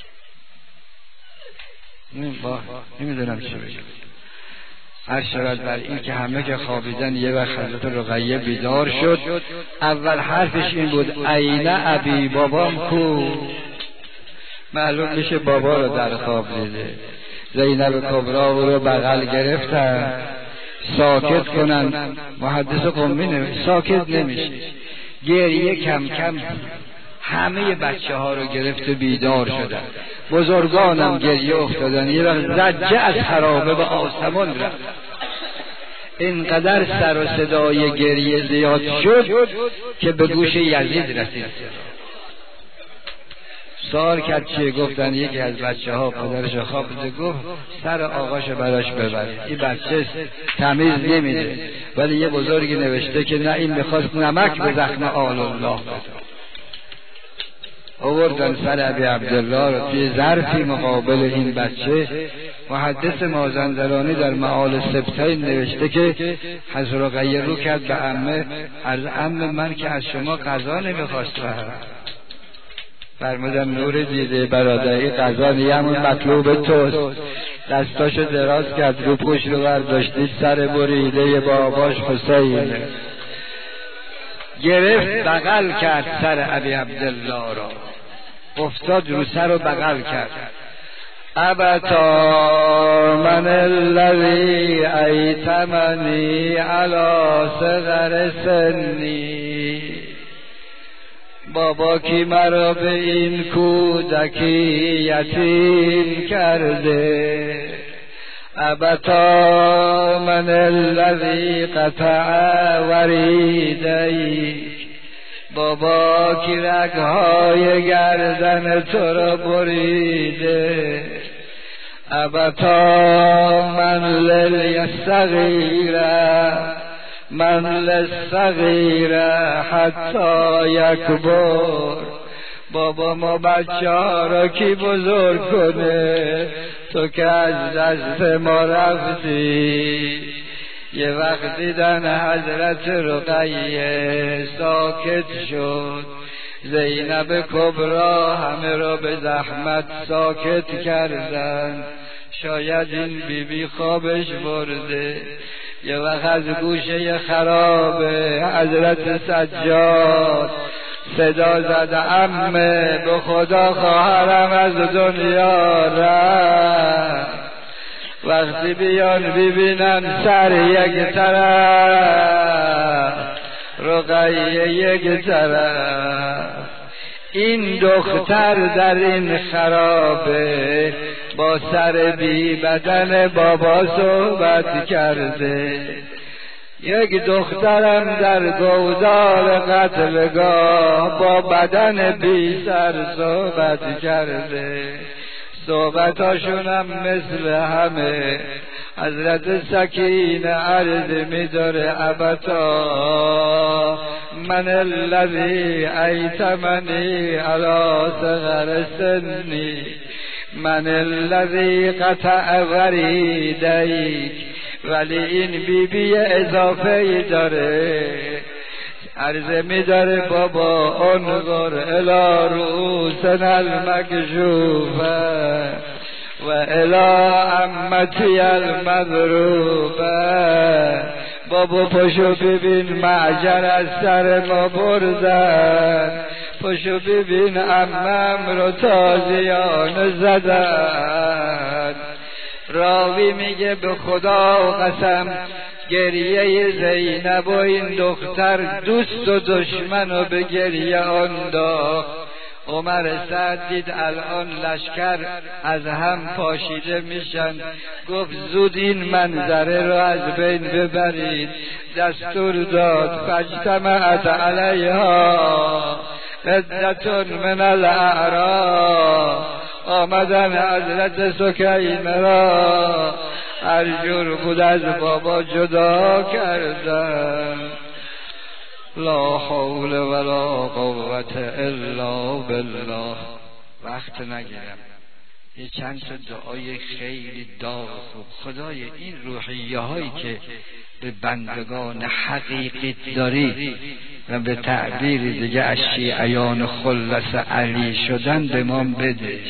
نمیدونم چی بگم. هر شود بر این که همه که خوابیدن یه وقت حضرت رقیه بیدار شد. اول حرفش این بود عین ابی، بابام کو؟ معلوم میشه بابا رو در خواب دیده. زینب کبری او رو بغل گرفتن ساکت کنن. محدث قمی نمیشه ساکت نمیشه، گریه کم کم همه بچه ها رو گرفت بیدار شدن. بزرگانم گریه افتادن. یه وقت زجه از خرابه به آسمان رفت. اینقدر سر و صدای گریه زیاد شد که به گوش یزید رسید. سوال کرد چیه؟ گفتن یکی از بچه ها پدرش خوابیده، گفت سر آقاش براش ببر، این بچه تمیز نمیده. ولی یه بزرگی نوشته که نه، این میخواست نمک به زخم آل الله بده. آوردن سر ابی عبدالله رو توی ظرفی مقابل این بچه. محدث مازندرانی در معال سبتین نوشته که حضرت رقیه رو کرد به عمه، از عمه من که از شما قضا نمیخواستم. فرمودن نور دیده برادری، قضا نیه همون مطلوب توست. دستاشو دراز کرد، رو پوش رو برداشتید، سر بریده باباش حسینه. گرفت بغل کرد سر ابی عبدالله را، افتاد رو سر و بغل کرد. ابتا من الذی ایتمنی علی صغر سنی، بابا کی مرا به این کودکی یتیم کرده. ابتا من الذی قطع وریدیک، بابا کی رگهای گردن تو را بریده. ابتا من للصغیره، من للصغیره حتی یکبر، بابا ما بچه ها را کی بزرگ کنه؟ تو که از دست ما رفتی. یه وقت دیدن حضرت رقیه ساکت شد. زینب کبری همه را به زحمت ساکت کردن. شاید این بی بی خوابش برده. یه وقت از گوشه خرابه حضرت سجاد صدا زد عمه به خدا خواهرم از دنیا رفت. وقتی بیان ببینن سر یک طرف، رقیه یک طرف، این دختر در این خرابه با سر بی بدن بابا صحبت کرده. یک دخترم در گودال قتلگاه با بدن بی سر صحبت کرده. صحبتاشونم مثل همه. حضرت سکینه عرض می‌داره ابتا من الذی ایتمنی علی صغر سنی، من الذی قطع وریدیک. ولی این بی بی اضافه ای داره، عرضه می داره بابا انظر الی رؤوسنا المکشوفه و الی عمتی المضروبه. بابا پشو ببین معجر از سر ما بردن، پشو ببین عمم رو تازیانه زدن. راوی میگه به خدا و قسم گریه زینب و این دختر دوست و دشمن و به گریه انداخت. عمر سعد دید الان لشکر از هم پاشیده میشن، گفت زود این منظره رو از بین ببرید. دستور داد فاجتمعت علیها عدة من الاعراب، آمدن حضرت سکینه را هر جور بود از بابا جدا کردن. لا حول ولا قوت الا بالله. وقت نگیرم، یه چند تا دعای خیلی داغ خوب. خدای این روحیه هایی که به بندگان حقیقی داری و به تعبیر دیگه از شیعیان خلص علی شدن به ما بده.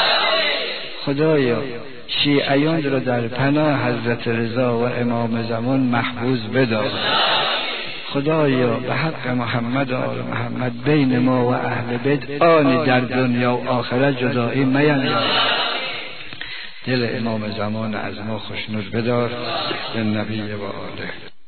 خدایا شیعیان رو در پناه حضرت رضا و امام زمان محفوظ بدار. خدایا به حق محمد و آل محمد بین ما و اهل بیت آنی در دنیا و آخرت جدایی میان. دل امام زمان از ما خوشنود بدار. به نبی و آله.